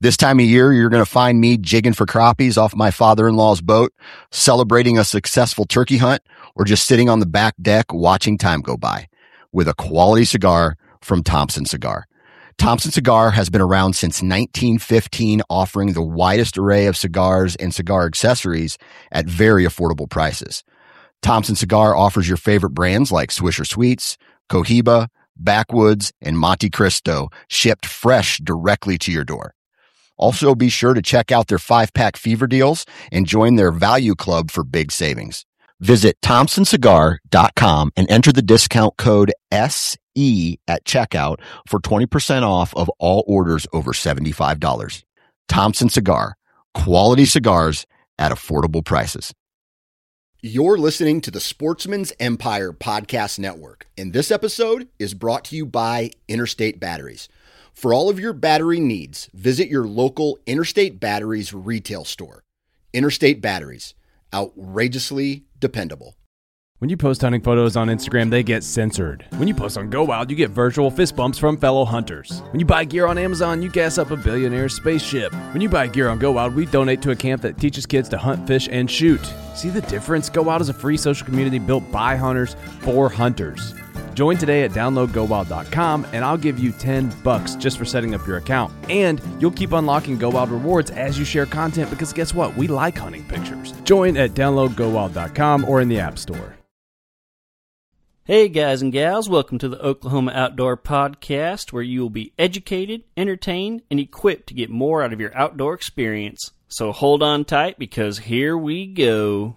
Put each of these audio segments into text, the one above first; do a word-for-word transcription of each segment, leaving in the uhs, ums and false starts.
This time of year, you're going to find me jigging for crappies off my father-in-law's boat, celebrating a successful turkey hunt, or just sitting on the back deck watching time go by with a quality cigar from Thompson Cigar. Thompson Cigar has been around since nineteen fifteen, offering the widest array of cigars and cigar accessories at very affordable prices. Thompson Cigar offers your favorite brands like Swisher Sweets, Cohiba, Backwoods, and Monte Cristo, shipped fresh directly to your door. Also, be sure to check out their five-pack fever deals and join their value club for big savings. Visit thompson cigar dot com and enter the discount code S E at checkout for twenty percent off of all orders over seventy-five dollars. Thompson Cigar, quality cigars at affordable prices. You're listening to the Sportsman's Empire Podcast Network, and this episode is brought to you by Interstate Batteries. For all of your battery needs, visit your local Interstate Batteries retail store. Interstate Batteries, outrageously dependable. When you post hunting photos on Instagram, they get censored. When you post on Go Wild, you get virtual fist bumps from fellow hunters. When you buy gear on Amazon, you gas up a billionaire's spaceship. When you buy gear on Go Wild, we donate to a camp that teaches kids to hunt, fish, and shoot. See the difference? Go Wild is a free social community built by hunters for hunters. Join today at download go wild dot com, and I'll give you ten bucks just for setting up your account. And you'll keep unlocking Go Wild rewards as you share content, because guess what? We like hunting pictures. Join at download go wild dot com or in the App Store. Hey guys and gals, welcome to the Oklahoma Outdoor Podcast, where you will be educated, entertained, and equipped to get more out of your outdoor experience. So hold on tight, because here we go.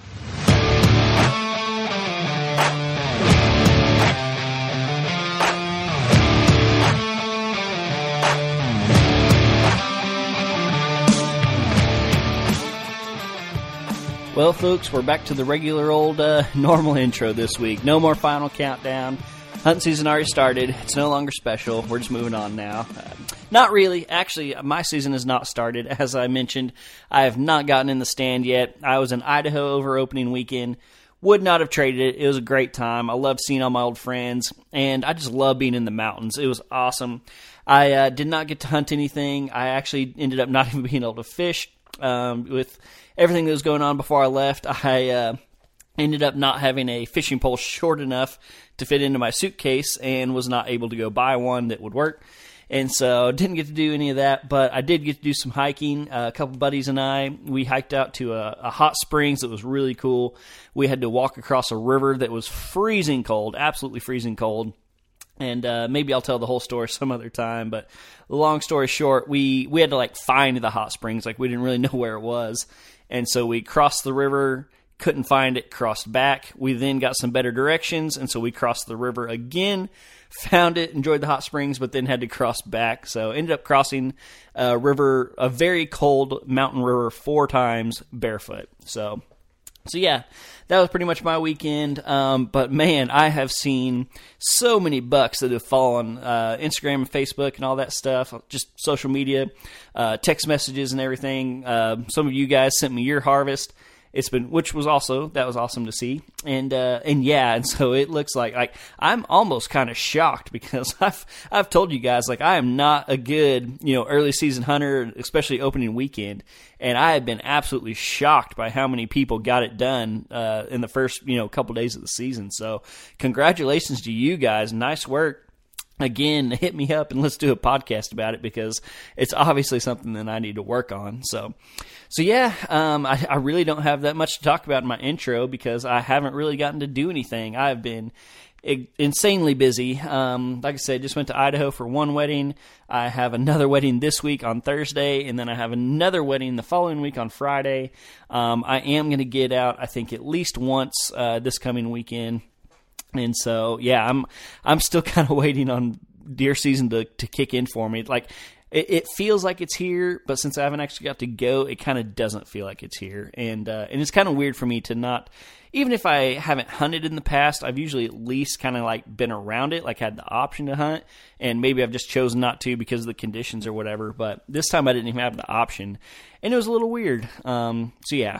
Well, folks, we're back to the regular old uh, normal intro this week. No more final countdown. Hunting season already started. It's no longer special. We're just moving on now. Uh, not really. Actually, my season has not started. As I mentioned, I have not gotten in the stand yet. I was in Idaho over opening weekend. Would not have traded it. It was a great time. I loved seeing all my old friends, and I just love being in the mountains. It was awesome. I uh, did not get to hunt anything. I actually ended up not even being able to fish um, with everything that was going on before I left. I uh, ended up not having a fishing pole short enough to fit into my suitcase and was not able to go buy one that would work. And so didn't get to do any of that, but I did get to do some hiking. Uh, a couple buddies and I, we hiked out to a, a hot springs that was really cool. We had to walk across a river that was freezing cold, absolutely freezing cold. And uh, maybe I'll tell the whole story some other time, but long story short, we, we had to like find the hot springs. Like we didn't really know where it was. And so we crossed the river, couldn't find it, crossed back. We then got some better directions, and so we crossed the river again, found it, enjoyed the hot springs, but then had to cross back. So ended up crossing a river, a very cold mountain river, four times barefoot. So, so yeah, that was pretty much my weekend. Um, but man, I have seen so many bucks that have fallen, uh, Instagram and Facebook and all that stuff, just social media, uh, text messages and everything. Uh, some of you guys sent me your harvest. It's been, which was also, that was awesome to see. And, uh, and yeah, and so it looks like, like, I'm almost kind of shocked because I've, I've told you guys, like, I am not a good, you know, early season hunter, especially opening weekend. And I have been absolutely shocked by how many people got it done, uh, in the first, you know, couple days of the season. So congratulations to you guys. Nice work. Again, hit me up and let's do a podcast about it because it's obviously something that I need to work on. So, so yeah, um, I, I really don't have that much to talk about in my intro because I haven't really gotten to do anything. I've been insanely busy. Um, like I said, just went to Idaho for one wedding. I have another wedding this week on Thursday, and then I have another wedding the following week on Friday. Um, I am going to get out, I think, at least once uh, this coming weekend. And so, yeah, I'm I'm still kind of waiting on deer season to, to kick in for me. Like, it, it feels like it's here, but since I haven't actually got to go, it kind of doesn't feel like it's here. And uh, and it's kind of weird for me to not, even if I haven't hunted in the past, I've usually at least kind of like been around it, like had the option to hunt. And maybe I've just chosen not to because of the conditions or whatever. But this time I didn't even have the option. And it was a little weird. Um, so, yeah, but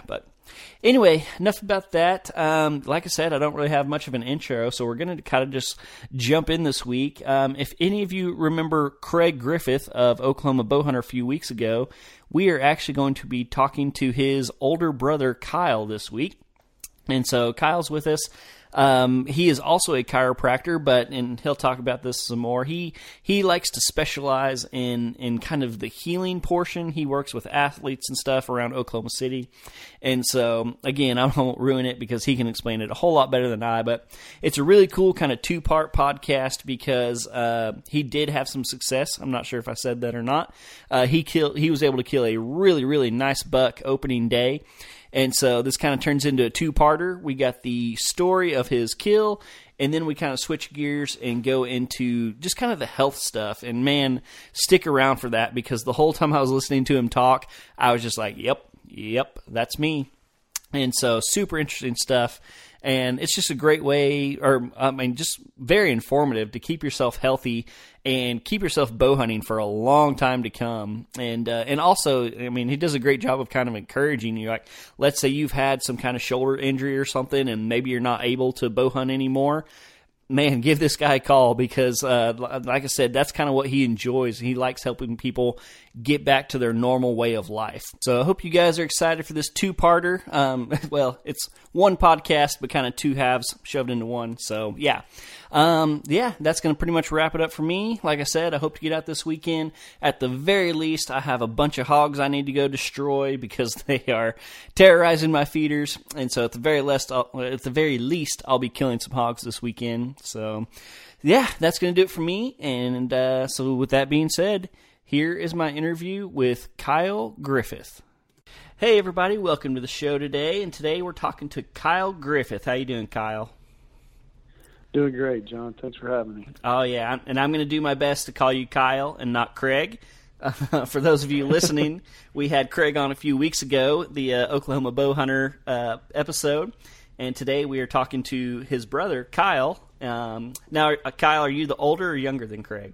Anyway, enough about that. Um, like I said, I don't really have much of an intro, so we're going to kind of just jump in this week. Um, if any of you remember Craig Griffith of Oklahoma Bowhunter a few weeks ago, we are actually going to be talking to his older brother, Kyle, this week. And so Kyle's with us. Um, he is also a chiropractor, but, and he'll talk about this some more, he he likes to specialize in, in kind of the healing portion. He works with athletes and stuff around Oklahoma City. And so, again, I won't ruin it because he can explain it a whole lot better than I, but it's a really cool kind of two-part podcast because uh, he did have some success. I'm not sure if I said that or not. Uh, he killed, he was able to kill a really, really nice buck opening day. And so this kind of turns into a two-parter. We got the story of his kill, and then we kind of switch gears and go into just kind of the health stuff. And, man, stick around for that because the whole time I was listening to him talk, I was just like, yep, yep, that's me. And so super interesting stuff. And it's just a great way, or I mean, just very informative to keep yourself healthy and keep yourself bow hunting for a long time to come. And uh, and also, I mean, he does a great job of kind of encouraging you. Like, let's say you've had some kind of shoulder injury or something, and maybe you're not able to bow hunt anymore. Man, give this guy a call because, uh, like I said, that's kind of what he enjoys. He likes helping people get back to their normal way of life. So I hope you guys are excited for this two-parter. Um, well, it's one podcast, but kind of two halves shoved into one. So, yeah. Um, yeah, that's going to pretty much wrap it up for me. Like I said, I hope to get out this weekend. At the very least, I have a bunch of hogs I need to go destroy because they are terrorizing my feeders. And so at the very least, I'll, at the very least, I'll be killing some hogs this weekend. So, yeah, that's going to do it for me. And uh, so with that being said, here is my interview with Kyle Griffith. Hey, everybody. Welcome to the show today. And today we're talking to Kyle Griffith. How you doing, Kyle? Doing great, John. Thanks for having me. Oh, yeah. And I'm going to do my best to call you Kyle and not Craig. Uh, for those of you listening, we had Craig on a few weeks ago, the uh, Oklahoma Bowhunter uh, episode. And today we are talking to his brother, Kyle. Um, now, uh, Kyle, are you the older or younger than Craig?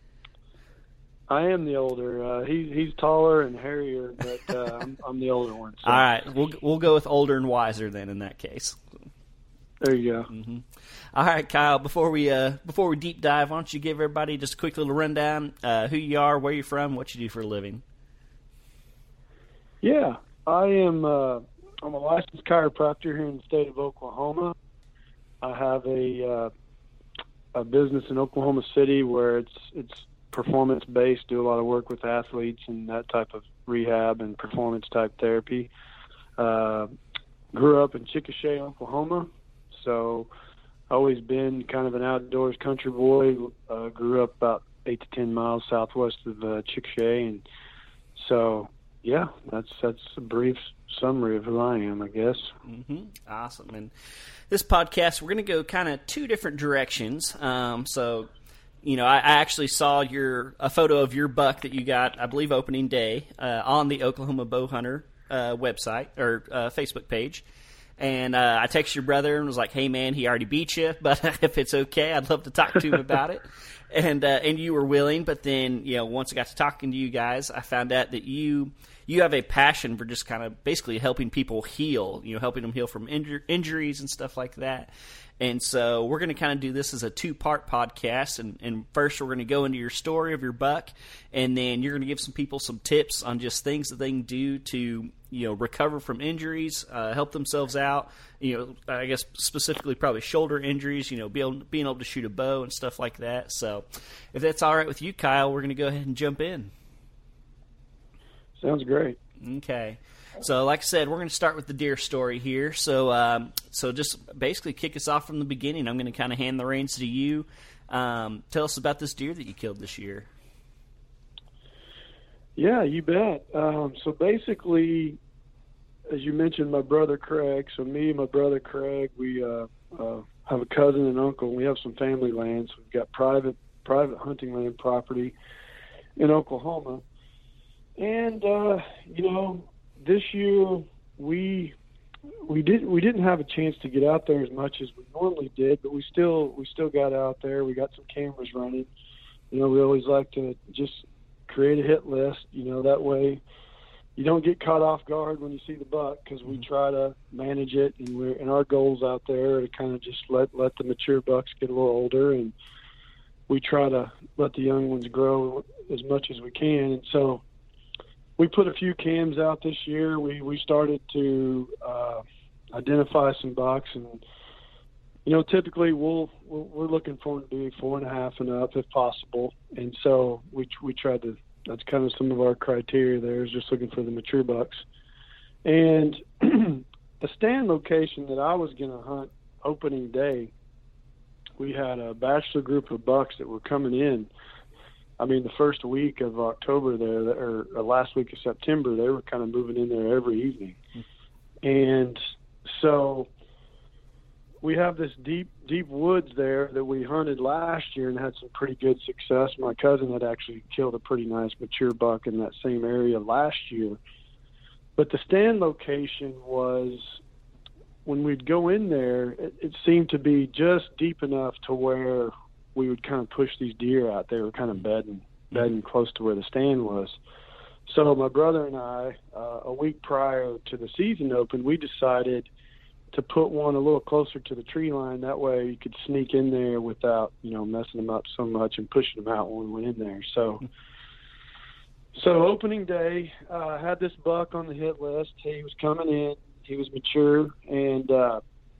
I am the older. Uh, he, he's taller and hairier, but uh, I'm, I'm the older one. So. All right. We'll, we'll go with older and wiser then in that case. There you go. Mm-hmm. All right, Kyle, before we uh, before we deep dive, why don't you give everybody just a quick little rundown, uh, who you are, where you're from, what you do for a living? Yeah, I am uh, I'm a licensed chiropractor here in the state of Oklahoma. I have a uh, a business in Oklahoma City where it's it's performance-based, do a lot of work with athletes and that type of rehab and performance-type therapy. Uh, grew up in Chickasha, Oklahoma, so always been kind of an outdoors country boy. Uh, grew up about eight to ten miles southwest of uh, Chickasha, and so yeah, that's that's a brief summary of who I am, I guess. Mm-hmm. Awesome. And this podcast, we're going to go kind of two different directions. Um, so, you know, I, I actually saw your a photo of your buck that you got, I believe, opening day uh, on the Oklahoma Bowhunter uh, website or uh, Facebook page. And uh, I texted your brother and was like, hey, man, he already beat you, but if it's okay, I'd love to talk to him about it. And uh, and you were willing, but then, you know, once I got to talking to you guys, I found out that you you have a passion for just kind of basically helping people heal, you know, helping them heal from injur- injuries and stuff like that. And so we're going to kind of do this as a two-part podcast. And, and first we're going to go into your story of your buck, and then you're going to give some people some tips on just things that they can do to, you know, recover from injuries, uh, help themselves out, you know, I guess specifically probably shoulder injuries, you know, be able, being able to shoot a bow and stuff like that. So if that's all right with you, Kyle, we're going to go ahead and jump in. Sounds great. Okay. So, like I said, we're going to start with the deer story here. So, um, so just basically kick us off from the beginning. I'm going to kind of hand the reins to you. Um, tell us about this deer that you killed this year. Yeah, you bet. Um, so basically, as you mentioned, my brother Craig. So me and my brother Craig, we uh, uh, have a cousin and uncle, and we have some family lands. We've got private private hunting land property in Oklahoma. And, uh, you know, this year we we didn't we didn't have a chance to get out there as much as we normally did, but we still we still got out there. We got some cameras running. You know, we always like to just create a hit list. You know, that way you don't get caught off guard when you see the buck, because we try to manage it, and we're and our goals out there are to kind of just let let the mature bucks get a little older, and we try to let the young ones grow as much as we can. And so we put a few cams out this year. We we started to uh, identify some bucks, and you know, typically we'll we're looking for them to be four and a half and up if possible. And so we we tried to. That's kind of some of our criteria there, is just looking for the mature bucks. And the stand location that I was going to hunt opening day, we had a bachelor group of bucks that were coming in. I mean, the first week of October there, or, or last week of September, they were kind of moving in there every evening. And so we have this deep, deep woods there that we hunted last year and had some pretty good success. My cousin had actually killed a pretty nice mature buck in that same area last year. But the stand location was, when we'd go in there, it, it seemed to be just deep enough to where we would kind of push these deer out. They were kind of bedding, bedding close to where the stand was. So my brother and I, uh, a week prior to the season open, we decided to put one a little closer to the tree line. That way you could sneak in there without, you know, messing them up so much and pushing them out when we went in there. So, so opening day, I uh, had this buck on the hit list. He was coming in. He was mature, and uh,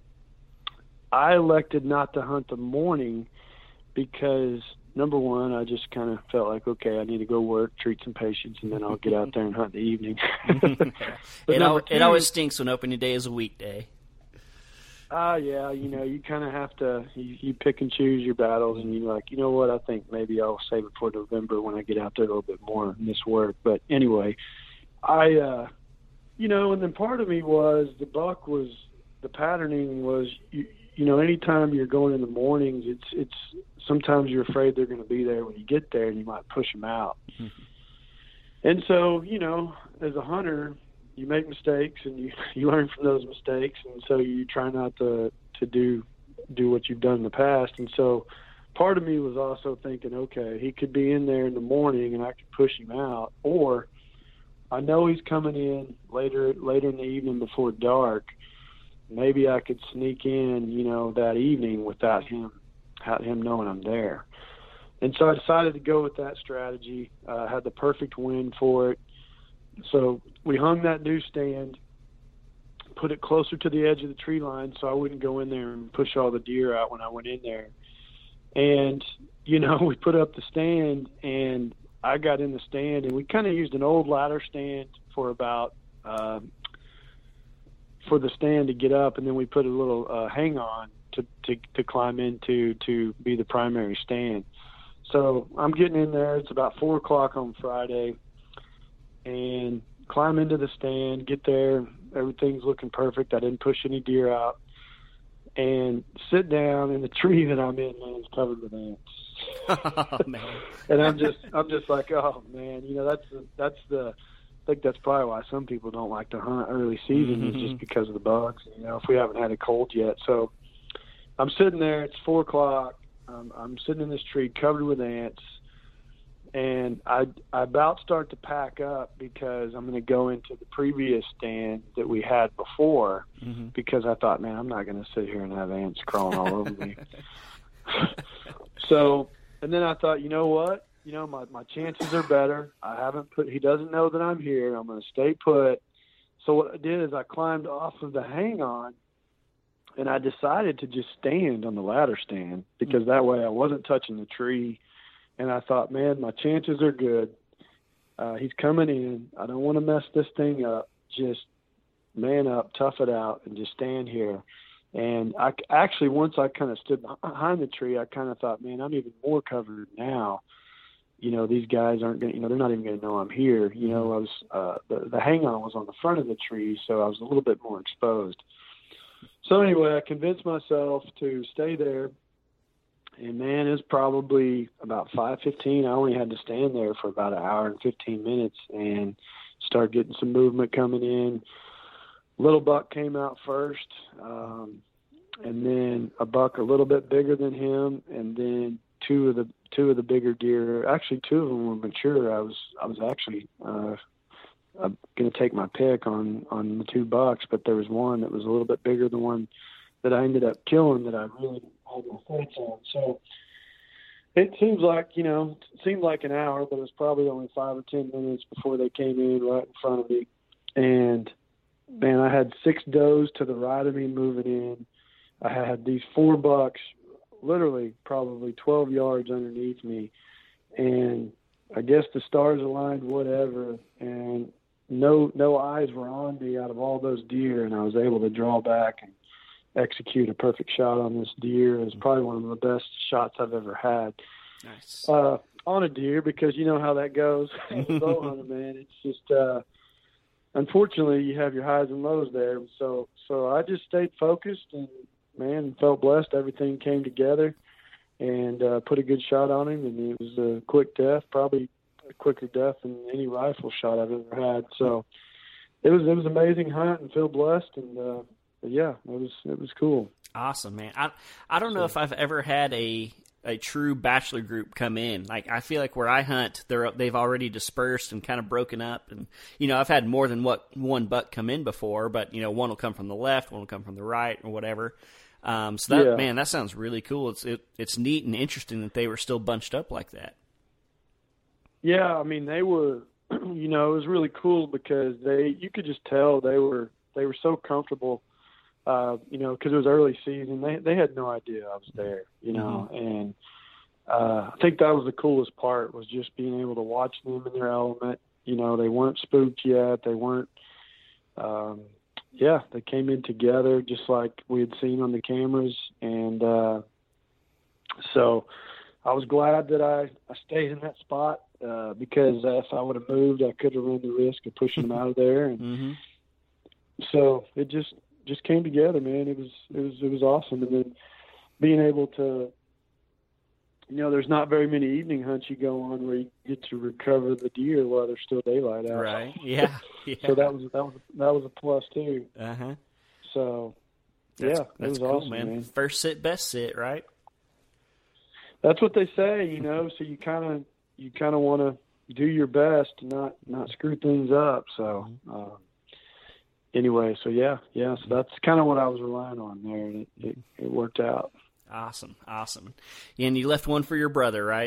I elected not to hunt the morning because, number one, I just kind of felt like, okay, I need to go work, treat some patients, and then I'll get out there and hunt in the evening. it, al- two, it always stinks when opening day is a weekday. Uh, yeah, you know, you kind of have to, you, you pick and choose your battles, and you're like, you know what, I think maybe I'll save it for November when I get out there a little bit more in this work. But anyway, I, uh, you know, and then part of me was the buck was, the patterning was, you, you know, anytime you're going in the mornings, it's, it's, sometimes you're afraid they're going to be there when you get there, and you might push them out. Mm-hmm. And so, you know, as a hunter, you make mistakes, and you, you learn from those mistakes. And so you try not to, to do, do what you've done in the past. And so part of me was also thinking, okay, he could be in there in the morning and I could push him out, or I know he's coming in later, later in the evening before dark. Maybe I could sneak in, you know, that evening without him, without him knowing I'm there. And so I decided to go with that strategy. I uh, had the perfect wind for it. So we hung that new stand, put it closer to the edge of the tree line so I wouldn't go in there and push all the deer out when I went in there. And, you know, we put up the stand, and I got in the stand, and we kind of used an old ladder stand for about uh, for the stand to get up, and then we put a little uh, hang on to, to, to climb into to be the primary stand. So I'm getting in there. It's about four o'clock on Friday. And climb into the stand, get there, everything's looking perfect. I didn't push any deer out. And sit down, and the tree that I'm in, man, is covered with ants. Oh, man. And I'm just I'm just like, oh man, you know, that's the that's the I think that's probably why some people don't like to hunt early season, mm-hmm. is just because of the bugs, you know, if we haven't had a cold yet. So I'm sitting there, it's four o'clock, um, I'm sitting in this tree covered with ants. And I, I about start to pack up because I'm going to go into the previous stand that we had before, mm-hmm. because I thought, man, I'm not going to sit here and have ants crawling all over me. So, and then I thought, you know what? You know, my, my chances are better. I haven't put, he doesn't know that I'm here. I'm going to stay put. So what I did is I climbed off of the hang on, and I decided to just stand on the ladder stand, because mm-hmm. that way I wasn't touching the tree. And I thought, man, my chances are good. Uh, he's coming in. I don't want to mess this thing up. Just man up, tough it out, and just stand here. And I actually, once I kind of stood behind the tree, I kind of thought, man, I'm even more covered now. You know, these guys aren't going to, you know, they're not even going to know I'm here. You know, I was, uh, the, the hang-on was on the front of the tree, so I was a little bit more exposed. So anyway, I convinced myself to stay there. And, man, it was probably about five fifteen. I only had to stand there for about an hour and fifteen minutes and start getting some movement coming in. Little buck came out first, um, and then a buck a little bit bigger than him, and then two of the two of the bigger deer. Actually, two of them were mature. I was I was actually uh, I'm going to take my pick on, on the two bucks, but there was one that was a little bit bigger than one that I ended up killing that I really had my sights on. So it seems like, you know, it seemed like an hour, but it was probably only five or ten minutes before they came in right in front of me. And, man, I had six does to the right of me moving in. I had these four bucks literally probably twelve yards underneath me. And I guess the stars aligned, whatever, and no no eyes were on me out of all those deer, and I was able to draw back and execute a perfect shot on this deer. It was probably one of the best shots I've ever had. Nice. Uh, on a deer, because you know how that goes. Bow hunting, man, it's just uh, unfortunately you have your highs and lows there. So so I just stayed focused and, man, felt blessed. Everything came together and uh, put a good shot on him, and it was a quick death, probably a quicker death than any rifle shot I've ever had. So it was it was an amazing hunt and feel blessed, and uh, yeah, it was it was cool. Awesome, man. I I don't know if I've ever had a a true bachelor group come in. Like, I feel like where I hunt, they're they've already dispersed and kind of broken up. And you know, I've had more than what one buck come in before, but you know, one will come from the left, one will come from the right, or whatever. Um, so that, yeah. man, that sounds really cool. It's it, it's neat and interesting that they were still bunched up like that. Yeah, I mean, they were, you know, it was really cool because they, you could just tell they were, they were so comfortable, uh, you know, because it was early season. They they had no idea I was there, you know, mm-hmm. and uh, I think that was the coolest part, was just being able to watch them in their element. You know, they weren't spooked yet. They weren't, um, yeah, they came in together just like we had seen on the cameras. And uh, so I was glad that I, I stayed in that spot uh, because if I would have moved, I could have run the risk of pushing them out of there. And mm-hmm. so it just, just came together, man. It was, it was, it was awesome. And then being able to, you know, there's not very many evening hunts you go on where you get to recover the deer while there's still daylight out. Right. Yeah. yeah. So that was that was that was a plus too. Uh huh. So that's, yeah, that's it was cool, awesome, man. man. First sit, best sit, right? That's what they say, you know. So you kind of you kind of want to do your best to not not screw things up. So uh, anyway, so yeah, yeah. So that's kind of what I was relying on there, and it, it, it worked out. Awesome, awesome. And you left one for your brother, right?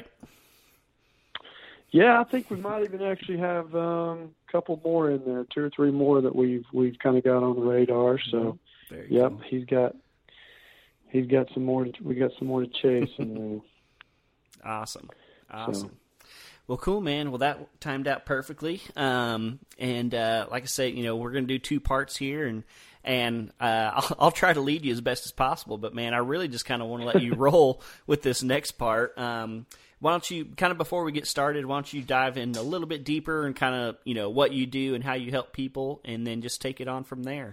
Yeah, I think we might even actually have um, a couple more in there, two or three more that we've we've kind of got on the radar. So, Very yep, cool. he's got he's got some more. To, we got some more to chase. And, uh, awesome, awesome. So. Well, cool, man. Well, that timed out perfectly. Um, and uh, like I say, you know, we're going to do two parts here, and and uh, I'll, I'll try to lead you as best as possible. But man, I really just kind of want to let you roll with this next part. Um, why don't you, kind of before we get started, why don't you dive in a little bit deeper and kind of, you know, what you do and how you help people, and then just take it on from there.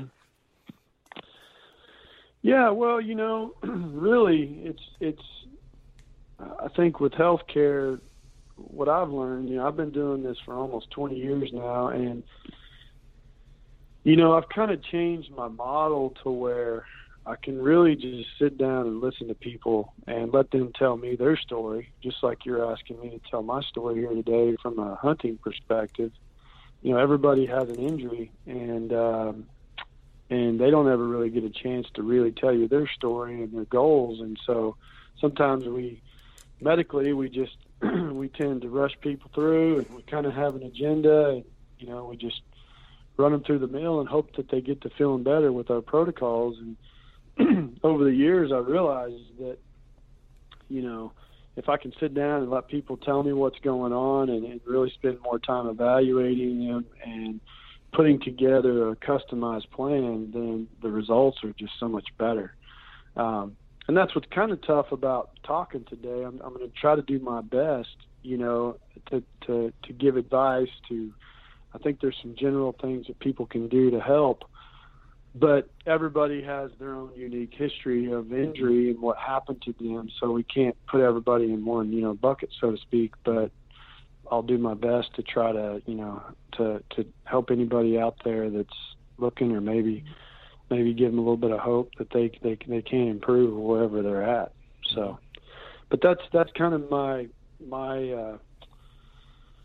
Yeah, well, you know, really, it's it's. I think with healthcare, what I've learned, you know, I've been doing this for almost twenty years now, and, you know, I've kind of changed my model to where I can really just sit down and listen to people and let them tell me their story, just like you're asking me to tell my story here today from a hunting perspective. You know, everybody has an injury, and um, and they don't ever really get a chance to really tell you their story and their goals. And so sometimes we, medically, we just we tend to rush people through, and we kind of have an agenda, and, you know, we just run them through the mill and hope that they get to feeling better with our protocols. And over the years, I realized that, you know, if I can sit down and let people tell me what's going on, and, and really spend more time evaluating them and putting together a customized plan, then the results are just so much better. Um, and that's what's kind of tough about talking today. I'm, I'm going to try to do my best, you know, to, to, to give advice to, I think there's some general things that people can do to help, but everybody has their own unique history of injury and what happened to them. So we can't put everybody in one, you know, bucket, so to speak, but I'll do my best to try to, you know, to, to help anybody out there that's looking, or maybe, maybe give them a little bit of hope that they, they, they can improve wherever they're at. So, but that's, that's kind of my, my, uh,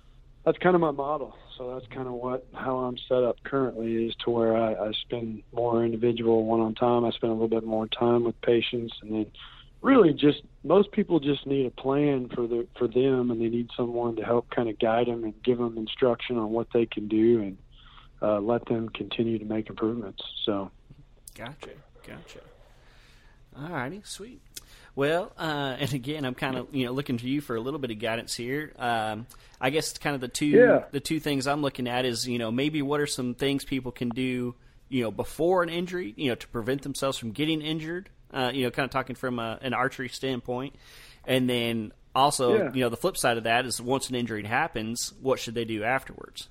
that's kind of my model. So that's kind of what how I'm set up currently, is to where I, I spend more individual one-on time. I spend a little bit more time with patients, and then really just most people just need a plan for the for them, and they need someone to help kind of guide them and give them instruction on what they can do, and uh, let them continue to make improvements. So, gotcha, gotcha. All righty, sweet. Well, uh, and again, I'm kind of you know looking to you for a little bit of guidance here. Um, I guess kind of the two yeah. the two things I'm looking at is you know maybe what are some things people can do you know before an injury, you know to prevent themselves from getting injured. Uh, you know, kind of talking from a, an archery standpoint, and then also yeah. you know the flip side of that is once an injury happens, what should they do afterwards?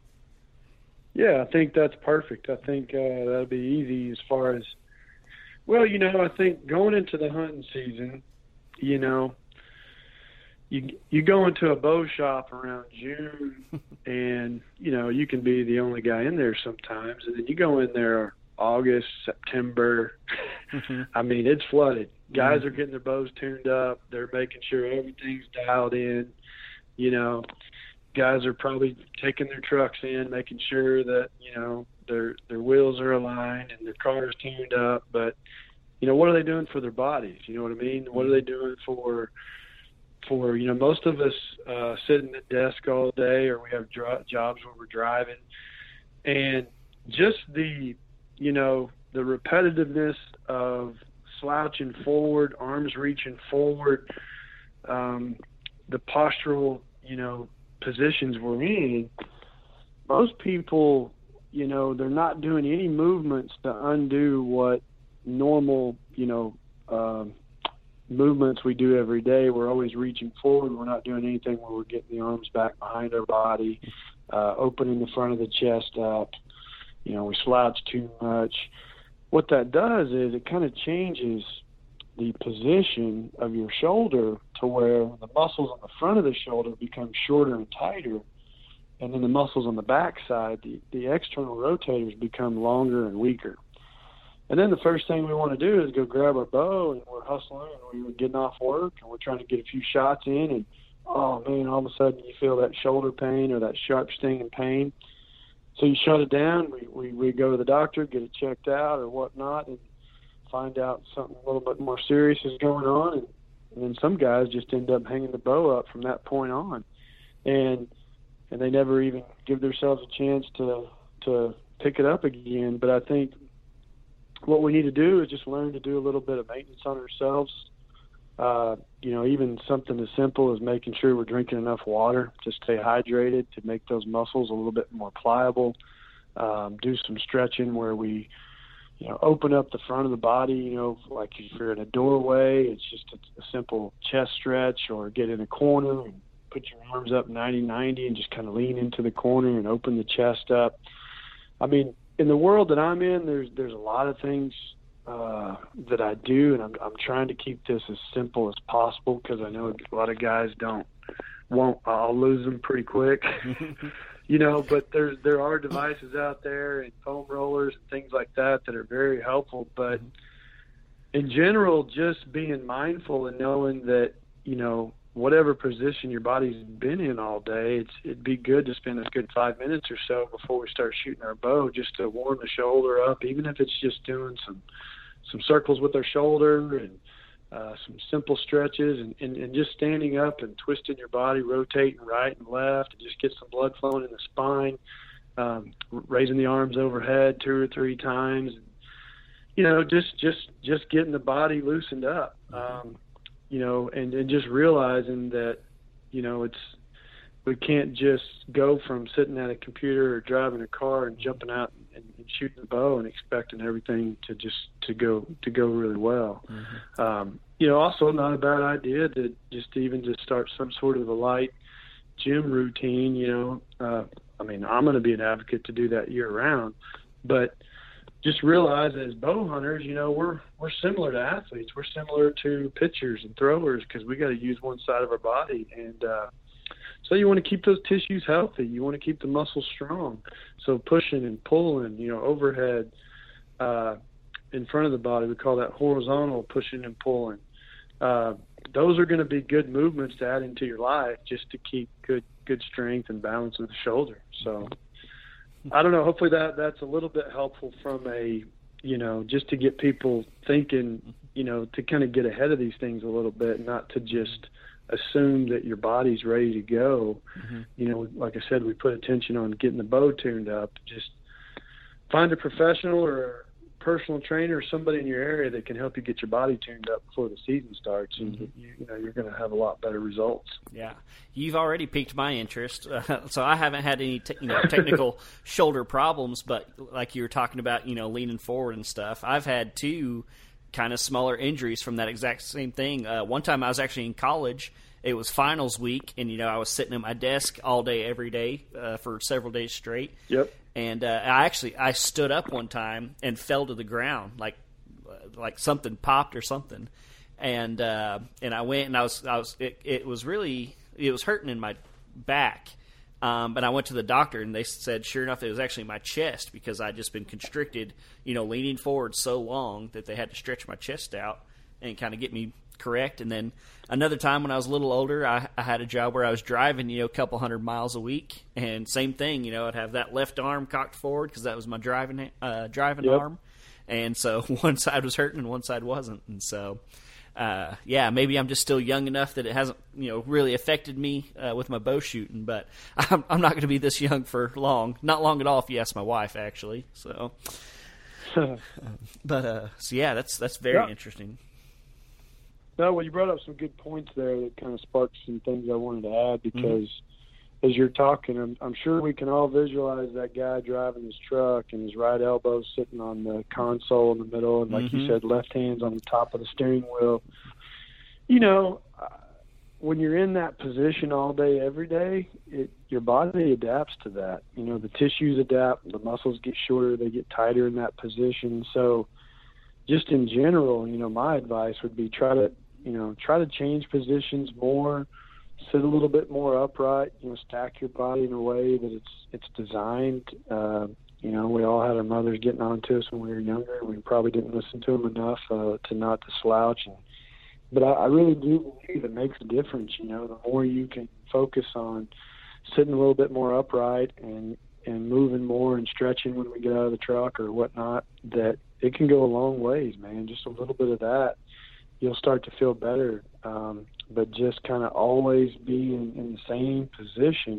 Yeah, I think that's perfect. I think uh, that'll be easy as far as. Well, you know, I think going into the hunting season, you know, you you go into a bow shop around June, and you know you can be the only guy in there sometimes, and then you go in there August, September. Mm-hmm. I mean, it's flooded. Guys mm-hmm. are getting their bows tuned up. They're making sure everything's dialed in. You know, guys are probably taking their trucks in, making sure that you know their their wheels are aligned and their car is tuned up. But you know, what are they doing for their bodies? You know what I mean? What are they doing for for you know? Most of us uh, sit in the desk all day, or we have dr- jobs where we're driving, and just the you know the repetitiveness of slouching forward, arms reaching forward, um, the postural you know positions we're in. Most people, you know, they're not doing any movements to undo what normal, you know, um, movements we do every day. We're always reaching forward. We're not doing anything where we're getting the arms back behind our body, uh, opening the front of the chest up. You know, we slouch too much. What that does is it kind of changes the position of your shoulder to where the muscles on the front of the shoulder become shorter and tighter. And then the muscles on the back side, the, the external rotators, become longer and weaker. And then the first thing we want to do is go grab our bow, and we're hustling, and we're getting off work, and we're trying to get a few shots in, and, oh, man, all of a sudden you feel that shoulder pain or that sharp stinging pain. So you shut it down. We, we, we go to the doctor, get it checked out or whatnot, and find out something a little bit more serious is going on. And, and then some guys just end up hanging the bow up from that point on. And and they never even give themselves a chance to to pick it up again. But I think what we need to do is just learn to do a little bit of maintenance on ourselves. Uh, you know, even something as simple as making sure we're drinking enough water to stay hydrated, to make those muscles a little bit more pliable. Um, do some stretching where we, you know, open up the front of the body, you know, like if you're in a doorway, it's just a, a simple chest stretch, or get in a corner and put your arms up ninety ninety and just kind of lean into the corner and open the chest up. I mean, in the world that I'm in, there's there's a lot of things uh, that I do, and I'm I'm trying to keep this as simple as possible, because I know a lot of guys don't won't. I'll lose them pretty quick, you know. But there's there are devices out there and foam rollers and things like that that are very helpful. But in general, just being mindful and knowing that, you know, whatever position your body's been in all day, it's, it'd be good to spend a good five minutes or so before we start shooting our bow, just to warm the shoulder up, even if it's just doing some some circles with our shoulder and uh, some simple stretches, and, and, and just standing up and twisting your body, rotating right and left, and just get some blood flowing in the spine, um, raising the arms overhead two or three times, and, you know, just just just getting the body loosened up. Um, you know, and, and just realizing that, you know, it's, we can't just go from sitting at a computer or driving a car and jumping out and, and shooting the bow and expecting everything to just, to go, to go really well. Mm-hmm. Um, you know, also not a bad idea to just even just start some sort of a light gym routine, you know. Uh, I mean, I'm going to be an advocate to do that year round, but just realize as bow hunters, you know, we're we're similar to athletes. We're similar to pitchers and throwers, because we got to use one side of our body. And uh, so you want to keep those tissues healthy. You want to keep the muscles strong. So pushing and pulling, you know, overhead uh, in front of the body, we call that horizontal pushing and pulling. Uh, those are going to be good movements to add into your life, just to keep good good strength and balance of the shoulder. So I don't know. Hopefully that that's a little bit helpful from a, you know, just to get people thinking, you know, to kind of get ahead of these things a little bit, not to just assume that your body's ready to go. Mm-hmm. You know, like I said, we put attention on getting the bow tuned up. Just find a professional or a personal trainer or somebody in your area that can help you get your body tuned up before the season starts, and mm-hmm. you, you know you're going to have a lot better results. Yeah, you've already piqued my interest. Uh, so I haven't had any te- you know technical shoulder problems, but like you were talking about, you know, leaning forward and stuff. I've had two kind of smaller injuries from that exact same thing. Uh, one time I was actually in college. It was finals week, and you know I was sitting at my desk all day, every day uh, for several days straight. Yep. And uh, I actually I stood up one time and fell to the ground, like like something popped or something, and uh, and I went and I was I was it, it was really it was hurting in my back, um, but I went to the doctor and they said sure enough it was actually my chest because I'd just been constricted, you know, leaning forward so long that they had to stretch my chest out and kind of get me correct. And then another time when I was a little older, I, I had a job where I was driving, you know, a couple hundred miles a week, and same thing, you know, I'd have that left arm cocked forward because that was my driving uh, driving yep. arm, and so one side was hurting and one side wasn't, and so uh, yeah, maybe I'm just still young enough that it hasn't, you know, really affected me uh, with my bow shooting, but I'm, I'm not going to be this young for long, not long at all if you ask my wife, actually. So, but uh, so yeah, that's that's very yeah. interesting. No, well, you brought up some good points there that kind of sparked some things I wanted to add because mm-hmm. as you're talking, I'm, I'm sure we can all visualize that guy driving his truck and his right elbow sitting on the console in the middle, and like mm-hmm. you said, left hand's on the top of the steering wheel. You know, when you're in that position all day, every day, it, your body adapts to that. You know, the tissues adapt, the muscles get shorter, they get tighter in that position. So just in general, you know, my advice would be try to, you know, try to change positions more, sit a little bit more upright, you know, stack your body in a way that it's it's designed. Uh, you know, we all had our mothers getting on to us when we were younger. We probably didn't listen to them enough uh, to not to slouch. And, but I, I really do believe it makes a difference, you know, the more you can focus on sitting a little bit more upright and, and moving more and stretching when we get out of the truck or whatnot, that it can go a long ways, man. Just a little bit of that, you'll start to feel better. Um, but just kind of always being in the same position,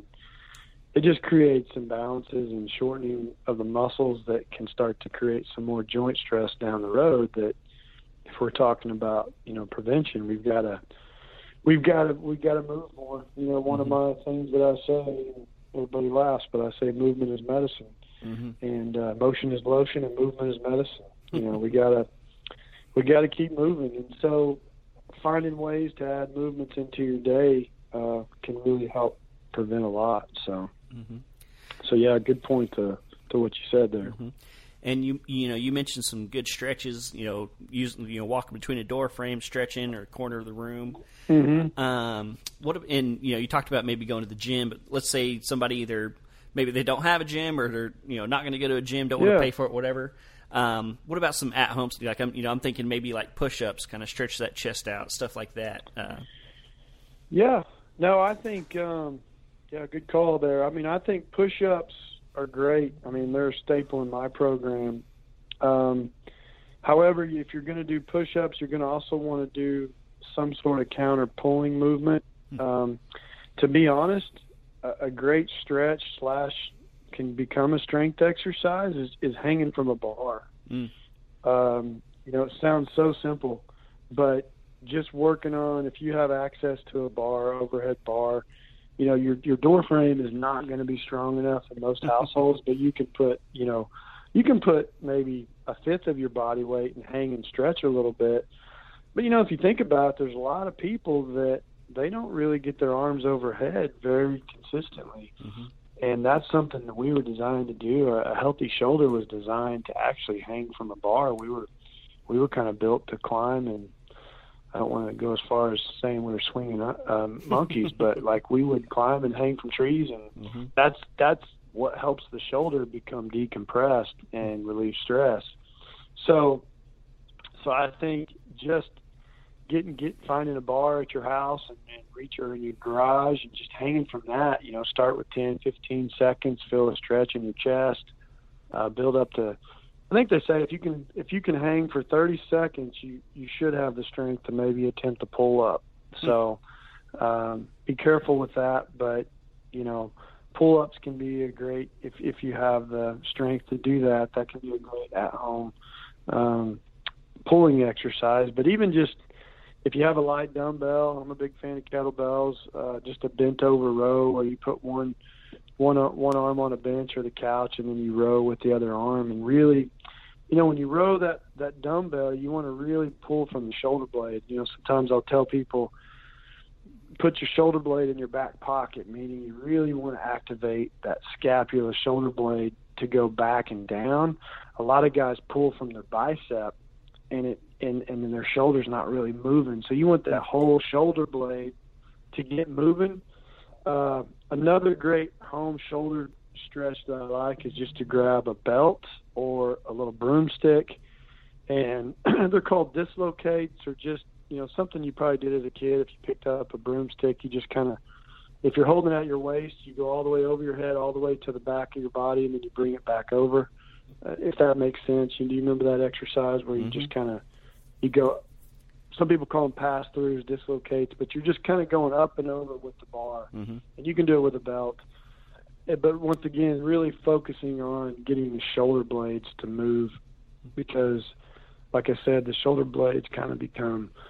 it just creates imbalances and shortening of the muscles that can start to create some more joint stress down the road. That if we're talking about, you know, prevention, we've got to, we've got to, we've got to move more. You know, one mm-hmm. of my things that I say, everybody laughs, but I say movement is medicine. Mm-hmm. And uh, motion is lotion, and movement is medicine. You know, we gotta we gotta keep moving, and so finding ways to add movements into your day uh, can really help prevent a lot. So, mm-hmm. so yeah, good point to to what you said there. Mm-hmm. And you you know you mentioned some good stretches. You know, using you know walking between a door frame, stretching, or a corner of the room. Mm-hmm. Um, what and you know you talked about maybe going to the gym, but let's say somebody either maybe they don't have a gym or they're you know not going to go to a gym, don't want yeah. to pay for it, whatever. Um, what about some at home? Like I'm you know I'm thinking maybe like push ups, kind of stretch that chest out, stuff like that. Uh, yeah, no, I think um, yeah, good call there. I mean, I think push ups are great. I mean, they're a staple in my program. Um, however, if you're going to do push ups, you're going to also want to do some sort of counter pulling movement. Um, to be honest, a, a great stretch slash can become a strength exercise is, is hanging from a bar. Mm. Um, you know, it sounds so simple, but just working on, if you have access to a bar, overhead bar, you know, your your door frame is not going to be strong enough in most households, but you can put, you know, you can put maybe a fifth of your body weight and hang and stretch a little bit. But, you know, if you think about it, there's a lot of people that they don't really get their arms overhead very consistently. Mm-hmm. And that's something that we were designed to do. A healthy shoulder was designed to actually hang from a bar. We were we were kind of built to climb, and I don't want to go as far as saying we were swinging um, monkeys, but like we would climb and hang from trees, and mm-hmm. that's that's what helps the shoulder become decompressed and relieve stress. So, so I think just getting get finding a bar at your house and, and reach or in your garage and just hanging from that. You know, start with ten, fifteen seconds, feel a stretch in your chest, uh, build up to. I think they say if you can if you can hang for thirty seconds, you you should have the strength to maybe attempt to pull up. So um, be careful with that, but you know. Pull-ups can be a great, if if you have the strength to do that, that can be a great at-home um, pulling exercise. But even just if you have a light dumbbell, I'm a big fan of kettlebells, uh, just a bent-over row where you put one, one, one arm on a bench or the couch and then you row with the other arm. And really, you know, when you row that, that dumbbell, you want to really pull from the shoulder blade. You know, sometimes I'll tell people, put your shoulder blade in your back pocket, meaning you really want to activate that scapula shoulder blade to go back and down. A lot of guys pull from their bicep and it and, and then their shoulder's not really moving. So you want that whole shoulder blade to get moving. Uh, another great home shoulder stretch that I like is just to grab a belt or a little broomstick, and they're called dislocates, or just you know, something you probably did as a kid. If you picked up a broomstick, you just kind of, if you're holding it at your waist, you go all the way over your head, all the way to the back of your body, and then you bring it back over. Uh, if that makes sense. You, do you remember that exercise where you mm-hmm. just kind of, you go, some people call them pass-throughs, dislocates, but you're just kind of going up and over with the bar. Mm-hmm. And you can do it with a belt. But once again, really focusing on getting the shoulder blades to move, because, like I said, the shoulder blades kind of become –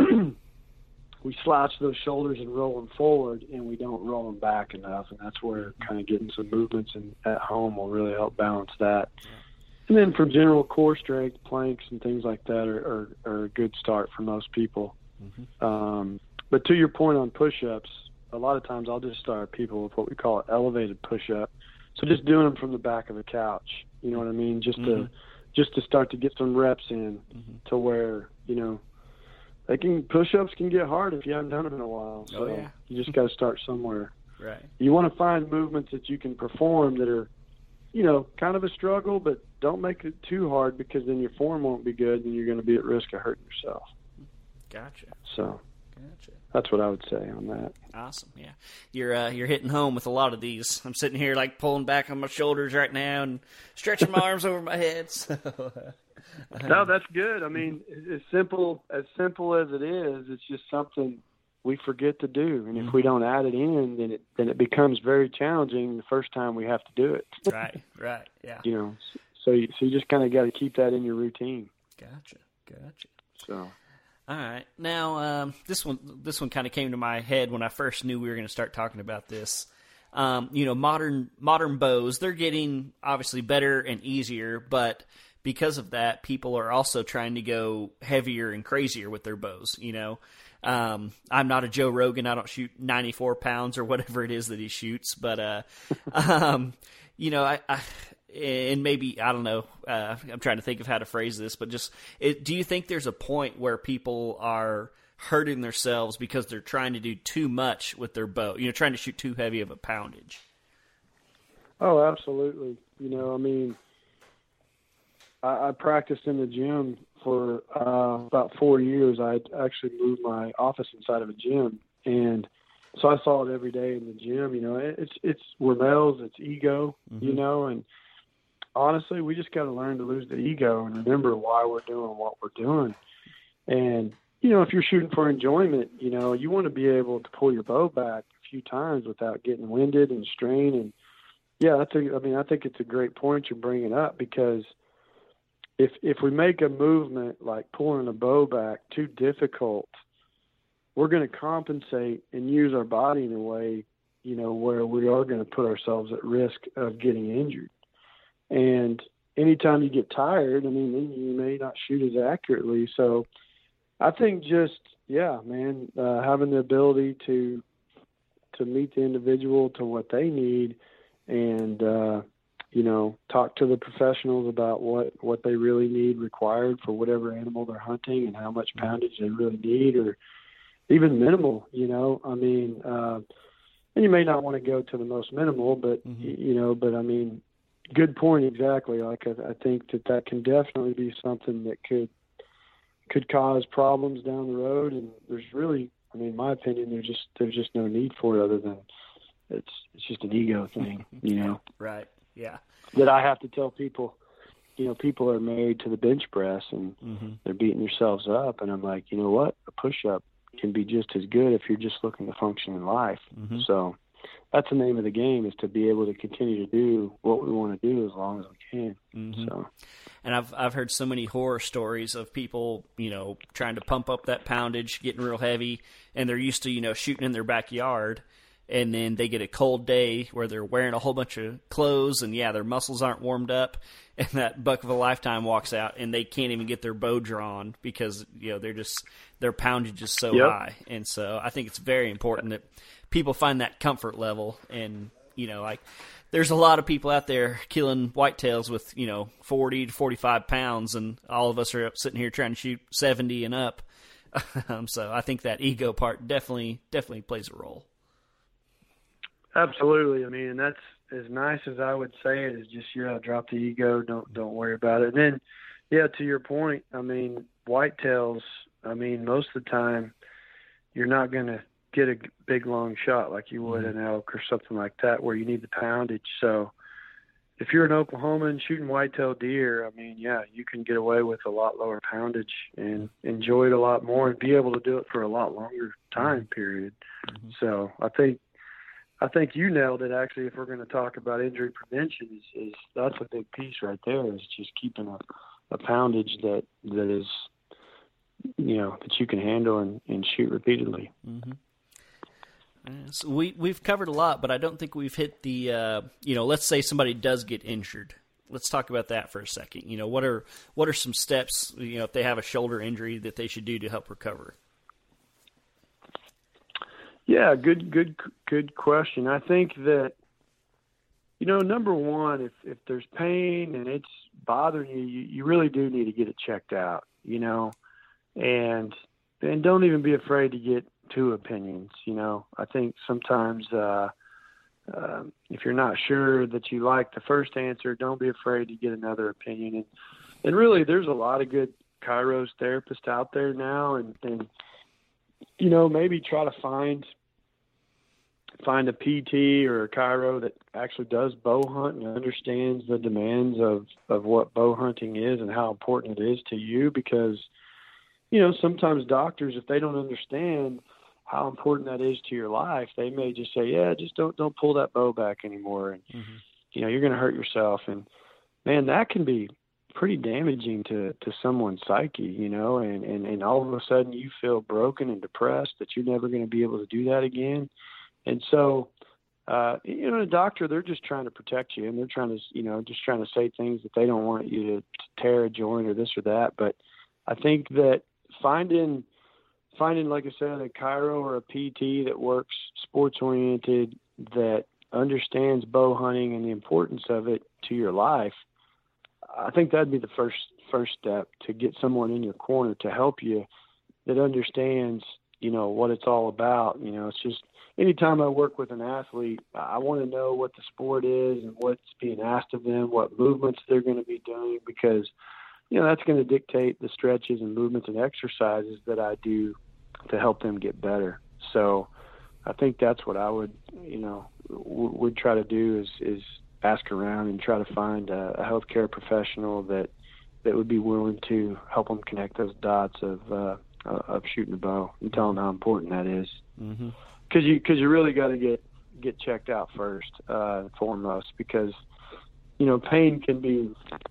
we slouch those shoulders and roll them forward, and we don't roll them back enough, and that's where kind of getting some movements in, at home will really help balance that. Yeah. And then for general core strength, planks and things like that are, are, are a good start for most people. Mm-hmm. Um, but to your point on push-ups, a lot of times I'll just start people with what we call an elevated push-up. So just doing them from the back of the couch, you know what I mean? Just mm-hmm. to just to start to get some reps in mm-hmm. to where, you know, They can push-ups can get hard if you haven't done them in a while. So oh, yeah. you just got to start somewhere. Right. You want to find movements that you can perform that are, you know, kind of a struggle, but don't make it too hard, because then your form won't be good and you're going to be at risk of hurting yourself. Gotcha. So gotcha. That's what I would say on that. Awesome. Yeah. You're uh, you're hitting home with a lot of these. I'm sitting here like pulling back on my shoulders right now and stretching my arms over my head. So. No, that's good. I mean, as simple as simple as it is, it's just something we forget to do, and if mm-hmm. we don't add it in, then it then it becomes very challenging the first time we have to do it. Right, right, yeah. You know, so you, so you just kind of got to keep that in your routine. Gotcha, gotcha. So, all right. Now, um, this one this one kind of came to my head when I first knew we were going to start talking about this. Um, you know, modern modern bows, they're getting obviously better and easier, but because of that, people are also trying to go heavier and crazier with their bows, you know. Um, I'm not a Joe Rogan. I don't shoot ninety-four pounds or whatever it is that he shoots. But, uh, um, you know, I, I, and maybe, I don't know, uh, I'm trying to think of how to phrase this, but just, it, do you think there's a point where people are hurting themselves because they're trying to do too much with their bow, you know, trying to shoot too heavy of a poundage? Oh, absolutely. You know, I mean, I, I practiced in the gym for uh, about four years. I actually moved my office inside of a gym, and so I saw it every day in the gym. You know, it's it's we're males, it's ego, mm-hmm. you know, and honestly, we just got to learn to lose the ego and remember why we're doing what we're doing. And you know, if you're shooting for enjoyment, you know, you want to be able to pull your bow back a few times without getting winded and strained. And yeah, that's a, I mean, I think it's a great point you're bringing up, because If if we make a movement like pulling a bow back too difficult, we're going to compensate and use our body in a way, you know, where we are going to put ourselves at risk of getting injured. And anytime you get tired, I mean, then you may not shoot as accurately. So I think just, yeah, man, uh, having the ability to to meet the individual to what they need, and uh you know, talk to the professionals about what, what they really need required for whatever animal they're hunting and how much poundage they really need, or even minimal, you know, I mean, uh, and you may not want to go to the most minimal, but, mm-hmm. you know, but I mean, good point. Exactly. Like, I, I think that that can definitely be something that could could cause problems down the road. And there's really, I mean, in my opinion, there's just there's just no need for it other than it's it's just an ego thing, you know. Right. Yeah. That I have to tell people, you know, people are married to the bench press and mm-hmm. they're beating themselves up. And I'm like, you know what? A push-up can be just as good if you're just looking to function in life. Mm-hmm. So that's the name of the game, is to be able to continue to do what we want to do as long as we can. Mm-hmm. So, and I've I've heard so many horror stories of people, you know, trying to pump up that poundage, getting real heavy, and they're used to, you know, shooting in their backyard, and then they get a cold day where they're wearing a whole bunch of clothes, and yeah, their muscles aren't warmed up, and that buck of a lifetime walks out, and they can't even get their bow drawn because, you know, they're just their poundage is so yep. high. And so I think it's very important that people find that comfort level. And, you know, like there's a lot of people out there killing whitetails with, you know, forty to forty-five pounds, and all of us are sitting here trying to shoot seventy and up. um, so I think that ego part definitely, definitely plays a role. Absolutely. I mean, and that's as nice as I would say it, is just, yeah, drop the ego. Don't, don't worry about it. And then, yeah, to your point, I mean, whitetails, I mean, most of the time you're not going to get a big long shot like you would an elk or something like that where you need the poundage. So if you're in Oklahoma and shooting whitetail deer, I mean, yeah, you can get away with a lot lower poundage and enjoy it a lot more and be able to do it for a lot longer time period. Mm-hmm. So I think, I think you nailed it, actually. If we're going to talk about injury prevention, is, is that's a big piece right there, is just keeping a, a poundage that, that is, you know, that you can handle and, and shoot repeatedly. Mm-hmm. So we, we've covered a lot, but I don't think we've hit the, uh, you know, let's say somebody does get injured. Let's talk about that for a second. You know, what are what are some steps, you know, if they have a shoulder injury that they should do to help recover? Yeah, good, good, good question. I think that, you know, number one, if, if there's pain and it's bothering you, you, you really do need to get it checked out, you know, and, and don't even be afraid to get two opinions. You know, I think sometimes, uh, uh, if you're not sure that you like the first answer, don't be afraid to get another opinion. And, and really, there's a lot of good chiros therapists out there now, and, and, you know, maybe try to find find a P T or a chiro that actually does bow hunt and understands the demands of, of what bow hunting is and how important it is to you. Because, you know, sometimes doctors, if they don't understand how important that is to your life, they may just say, yeah, just don't don't pull that bow back anymore. And, mm-hmm. you know, you're going to hurt yourself. And, man, that can be pretty damaging to, to someone's psyche, you know, and, and, and all of a sudden you feel broken and depressed that you're never going to be able to do that again. And so, uh, you know, a doctor, they're just trying to protect you, and they're trying to, you know, just trying to say things that they don't want you to, to tear a joint or this or that. But I think that finding, finding, like I said, a chiro or a P T that works sports oriented, that understands bow hunting and the importance of it to your life, I think that'd be the first first step, to get someone in your corner to help you that understands, you know, what it's all about. You know, it's just, anytime I work with an athlete, I want to know what the sport is and what's being asked of them, what movements they're going to be doing, because, you know, that's going to dictate the stretches and movements and exercises that I do to help them get better. So I think that's what I would, you know, w- would try to do is, is ask around and try to find a, a healthcare professional that, that would be willing to help them connect those dots of, uh, of shooting a bow and tell them how important that is. Mm-hmm. Cause you, cause you really got to get, get checked out first, uh, and foremost, because, you know, pain can be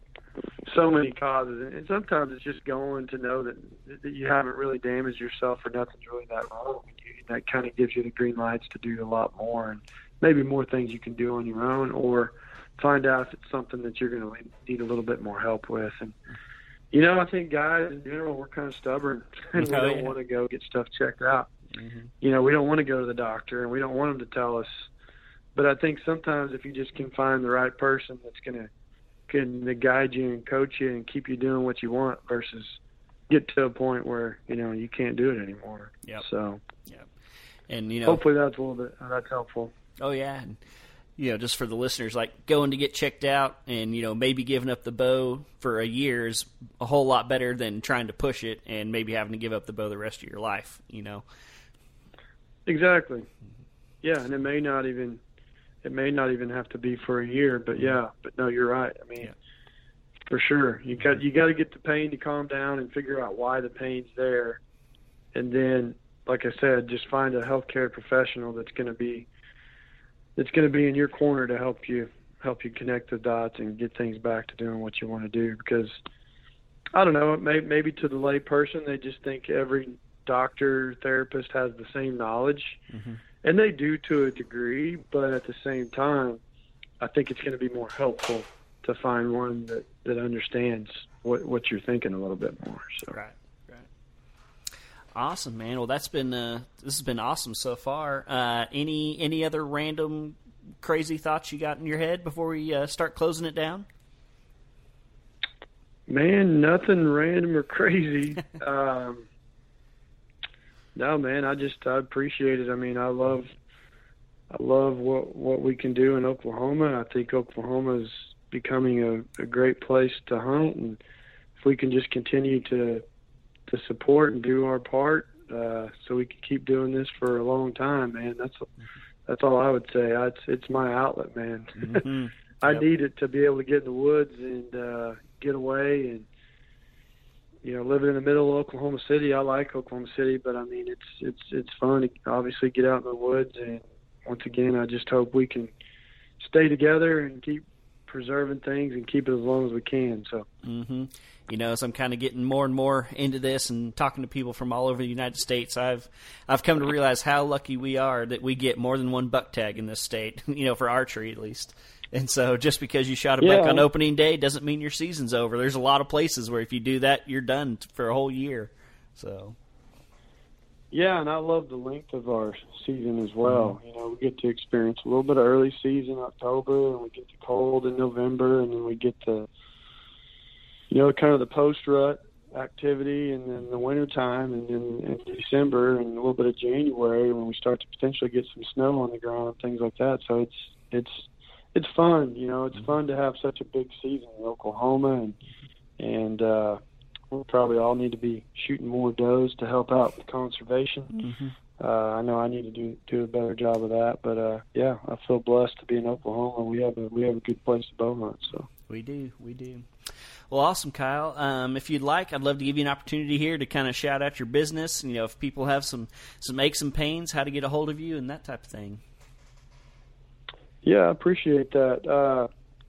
so many causes, and sometimes it's just going to know that, that you haven't really damaged yourself or nothing's really that wrong. That kind of gives you the green lights to do a lot more, and maybe more things you can do on your own, or find out if it's something that you're going to need a little bit more help with. And, you know, I think guys in general, we're kind of stubborn, and we oh, don't yeah. want to go get stuff checked out. Mm-hmm. You know, we don't want to go to the doctor, and we don't want them to tell us. But I think sometimes if you just can find the right person that's going to can guide you and coach you and keep you doing what you want, versus get to a point where, you know, you can't do it anymore. Yep. So, yep. And, you know, hopefully that's a little bit, that's helpful. Oh, yeah. And, you know, just for the listeners, like going to get checked out and, you know, maybe giving up the bow for a year is a whole lot better than trying to push it and maybe having to give up the bow the rest of your life, you know? Exactly. Yeah. And it may not even, it may not even have to be for a year, but yeah, but no, you're right. I mean, yeah. For sure. You got, you got to get the pain to calm down and figure out why the pain's there. And then, like I said, just find a healthcare professional that's going to be, that's going to be in your corner to help you, help you connect the dots and get things back to doing what you want to do. Because I don't know, may, maybe to the lay person, they just think every doctor, therapist has the same knowledge, mm-hmm. and they do to a degree. But at the same time, I think it's going to be more helpful to find one that, that understands what, what you're thinking a little bit more. So. Right. Awesome, man. Well, that's been uh, this has been awesome so far. Uh, any any other random crazy thoughts you got in your head before we uh, start closing it down? Man, nothing random or crazy. um, no, man. I just I appreciate it. I mean, I love I love what what we can do in Oklahoma. I think Oklahoma is becoming a, a great place to hunt, and if we can just continue to to support and do our part, uh, so we can keep doing this for a long time, man. That's that's all I would say. I, it's, it's my outlet, man. Mm-hmm. I yep. need it to be able to get in the woods and uh, get away. And you know, living in the middle of Oklahoma City, I like Oklahoma City, but I mean, it's it's it's fun to obviously get out in the woods. And once again, I just hope we can stay together and keep preserving things and keep it as long as we can. So. Mm-hmm. You know, as I'm kind of getting more and more into this and talking to people from all over the United States, I've I've come to realize how lucky we are that we get more than one buck tag in this state, you know, for archery at least. And so just because you shot a yeah. buck on opening day doesn't mean your season's over. There's a lot of places where if you do that, you're done for a whole year. So. Yeah, and I love the length of our season as well. Mm-hmm. You know, we get to experience a little bit of early season, October, and we get the cold in November, and then we get the you know, kind of the post-rut activity, and then the winter time, and then in December and a little bit of January when we start to potentially get some snow on the ground, things like that. So it's it's it's fun, you know. It's fun to have such a big season in Oklahoma, and and uh, we probably all need to be shooting more does to help out with conservation. Mm-hmm. Uh, I know I need to do do a better job of that, but uh, yeah, I feel blessed to be in Oklahoma. We have a we have a good place to bow hunt. So we do, we do. Well, awesome, Kyle. Um, if you'd like, I'd love to give you an opportunity here to kind of shout out your business. You know, if people have some, some aches and pains, how to get a hold of you and that type of thing. Yeah, I appreciate that. Uh,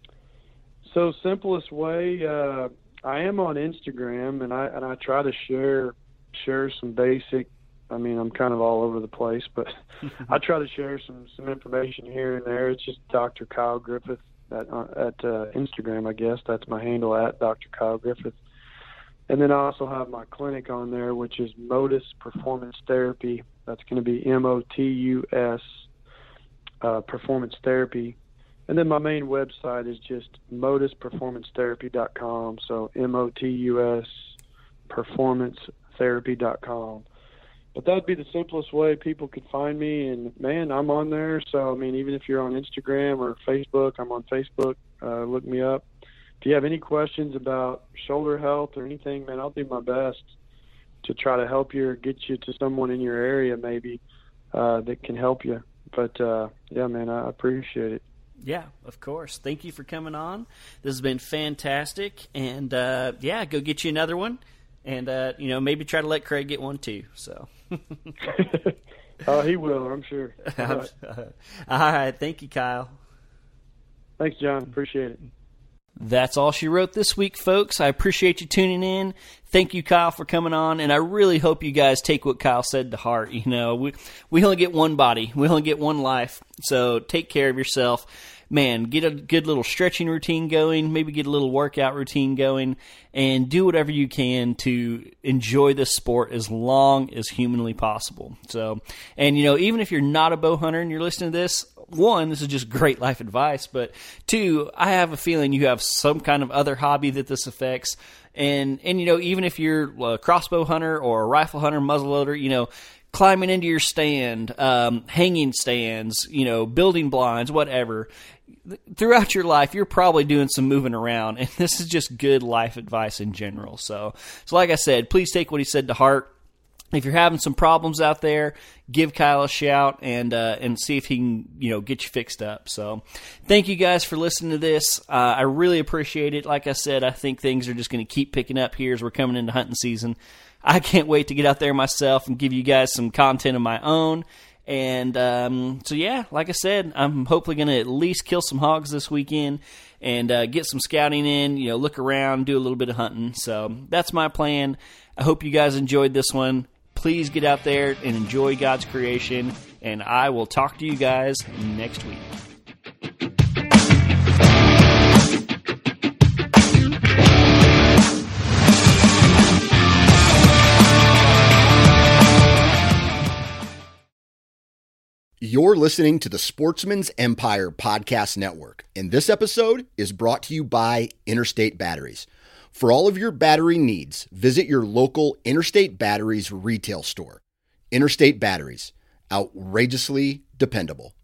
so simplest way, uh, I am on Instagram, and I and I try to share share some basic. I mean, I'm kind of all over the place, but I try to share some some information here and there. It's just Doctor Kyle Griffith. At, uh, at uh, Instagram, I guess. That's my handle, at Doctor Kyle Griffith. And then I also have my clinic on there, which is Motus Performance Therapy. That's going to be M O T U S uh, Performance Therapy. And then my main website is just motus performance therapy dot com. So M O T U S performance therapy dot com. But that would be the simplest way people could find me. And, man, I'm on there. So, I mean, even if you're on Instagram or Facebook, I'm on Facebook. Uh, look me up. If you have any questions about shoulder health or anything, man, I'll do my best to try to help you or get you to someone in your area maybe uh, that can help you. But, uh, yeah, man, I appreciate it. Yeah, of course. Thank you for coming on. This has been fantastic. And, uh, yeah, go get you another one. And, uh, you know, maybe try to let Craig get one too. So. Oh, he will, I'm sure. All right. All right. Thank you, Kyle. Thanks, John. Appreciate it. That's all she wrote this week, folks. I appreciate you tuning in. Thank you, Kyle, for coming on, and I really hope you guys take what Kyle said to heart. You know, we we only get one body. We only get one life, so take care of yourself. Man, get a good little stretching routine going, maybe get a little workout routine going, and do whatever you can to enjoy this sport as long as humanly possible. So, and, you know, even if you're not a bow hunter and you're listening to this, one, this is just great life advice, but two, I have a feeling you have some kind of other hobby that this affects. And, and you know, even if you're a crossbow hunter or a rifle hunter, muzzleloader, you know, climbing into your stand, um, hanging stands, you know, building blinds, whatever. Throughout your life, you're probably doing some moving around, and this is just good life advice in general. So, so like I said, please take what he said to heart. If you're having some problems out there, give Kyle a shout and uh, and see if he can, you know, get you fixed up. So thank you guys for listening to this. Uh, I really appreciate it. Like I said, I think things are just going to keep picking up here as we're coming into hunting season. I can't wait to get out there myself and give you guys some content of my own. And um, so, yeah, like I said, I'm hopefully going to at least kill some hogs this weekend and uh, get some scouting in, you know, look around, do a little bit of hunting. So that's my plan. I hope you guys enjoyed this one. Please get out there and enjoy God's creation, and I will talk to you guys next week. You're listening to the Sportsman's Empire Podcast Network, and this episode is brought to you by Interstate Batteries. For all of your battery needs, visit your local Interstate Batteries retail store. Interstate Batteries, outrageously dependable.